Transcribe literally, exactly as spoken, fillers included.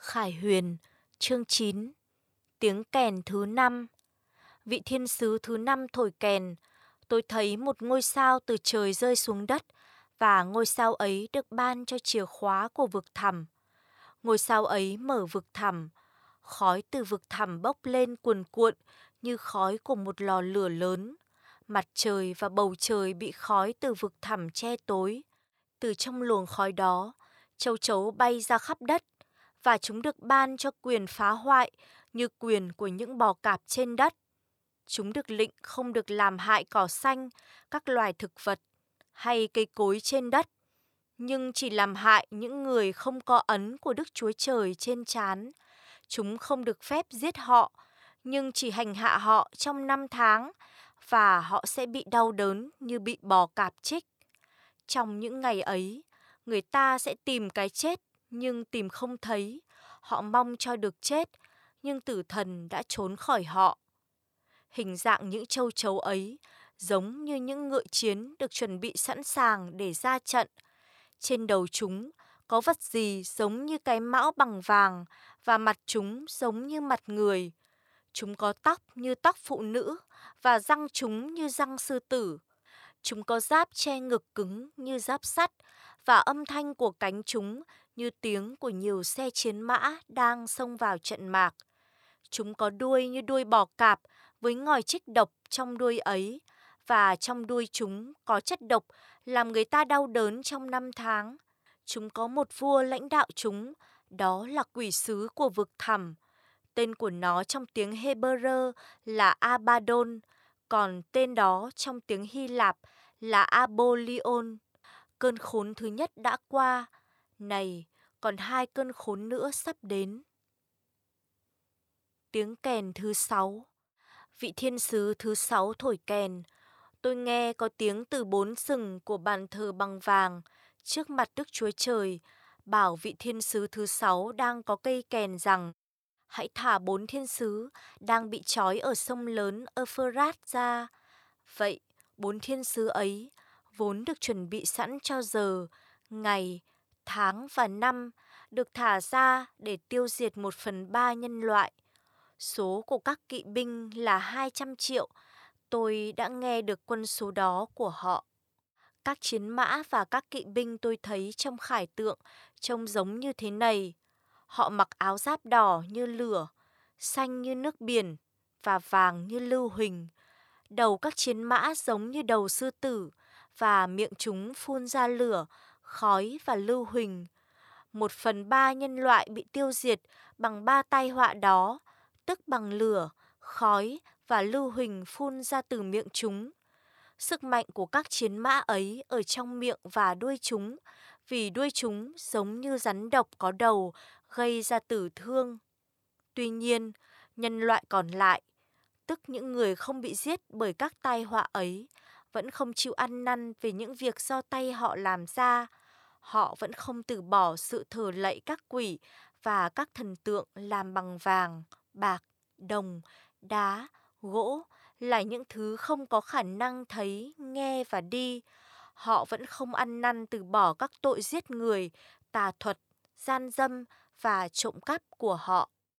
Khải Huyền, chương chín. Tiếng kèn thứ năm. Vị thiên sứ thứ năm thổi kèn. Tôi thấy một ngôi sao từ trời rơi xuống đất, và ngôi sao ấy được ban cho chìa khóa của vực thẳm. Ngôi sao ấy mở vực thẳm. Khói từ vực thẳm bốc lên cuồn cuộn như khói của một lò lửa lớn. Mặt trời và bầu trời bị khói từ vực thẳm che tối. Từ trong luồng khói đó, châu chấu bay ra khắp đất, và chúng được ban cho quyền phá hoại như quyền của những bò cạp trên đất. Chúng được lệnh không được làm hại cỏ xanh, các loài thực vật hay cây cối trên đất, nhưng chỉ làm hại những người không có ấn của Đức Chúa Trời trên trán. Chúng không được phép giết họ, nhưng chỉ hành hạ họ trong năm tháng, và họ sẽ bị đau đớn như bị bò cạp chích. Trong những ngày ấy, người ta sẽ tìm cái chết nhưng tìm không thấy. Họ mong cho được chết, nhưng tử thần đã trốn khỏi họ. Hình dạng những châu chấu ấy giống như những ngựa chiến được chuẩn bị sẵn sàng để ra trận. Trên đầu chúng có vật gì giống như cái mão bằng vàng, và mặt chúng giống như mặt người. Chúng có tóc như tóc phụ nữ, và răng chúng như răng sư tử. Chúng có giáp che ngực cứng như giáp sắt, và âm thanh của cánh chúng như tiếng của nhiều xe chiến mã đang xông vào trận mạc. Chúng có đuôi như đuôi bò cạp, với ngòi chích độc trong đuôi ấy, và trong đuôi chúng có chất độc làm người ta đau đớn trong năm tháng. Chúng có một vua lãnh đạo chúng, đó là quỷ sứ của vực thẳm. Tên của nó trong tiếng Hebrew là Abaddon, còn tên đó trong tiếng Hy Lạp là Apollyon. Cơn khốn thứ nhất đã qua, này, còn hai cơn khốn nữa sắp đến. Tiếng kèn thứ sáu. Vị thiên sứ thứ sáu thổi kèn. Tôi nghe có tiếng từ bốn sừng của bàn thờ bằng vàng trước mặt Đức Chúa Trời, bảo vị thiên sứ thứ sáu đang có cây kèn rằng: hãy thả bốn thiên sứ đang bị trói ở sông lớn Euphrates ra. Vậy, bốn thiên sứ ấy vốn được chuẩn bị sẵn cho giờ, ngày, tháng và năm, được thả ra để tiêu diệt một phần ba nhân loại. Số của các kỵ binh là hai trăm triệu. Tôi đã nghe được quân số đó của họ. Các chiến mã và các kỵ binh tôi thấy trong khải tượng trông giống như thế này. Họ mặc áo giáp đỏ như lửa, xanh như nước biển và vàng như lưu huỳnh. Đầu các chiến mã giống như đầu sư tử, và miệng chúng phun ra lửa, khói và lưu huỳnh. Một phần ba nhân loại bị tiêu diệt bằng ba tai họa đó, tức bằng lửa, khói và lưu huỳnh phun ra từ miệng chúng. Sức mạnh của các chiến mã ấy ở trong miệng và đuôi chúng, vì đuôi chúng giống như rắn độc có đầu, gây ra tử thương. Tuy nhiên, nhân loại còn lại, tức những người không bị giết bởi các tai họa ấy, vẫn không chịu ăn năn về những việc do tay họ làm ra. Họ vẫn không từ bỏ sự thờ lạy các quỷ và các thần tượng làm bằng vàng, bạc, đồng, đá, gỗ, là những thứ không có khả năng thấy, nghe và đi. Họ vẫn không ăn năn từ bỏ các tội giết người, tà thuật, gian dâm và trộm cắp của họ.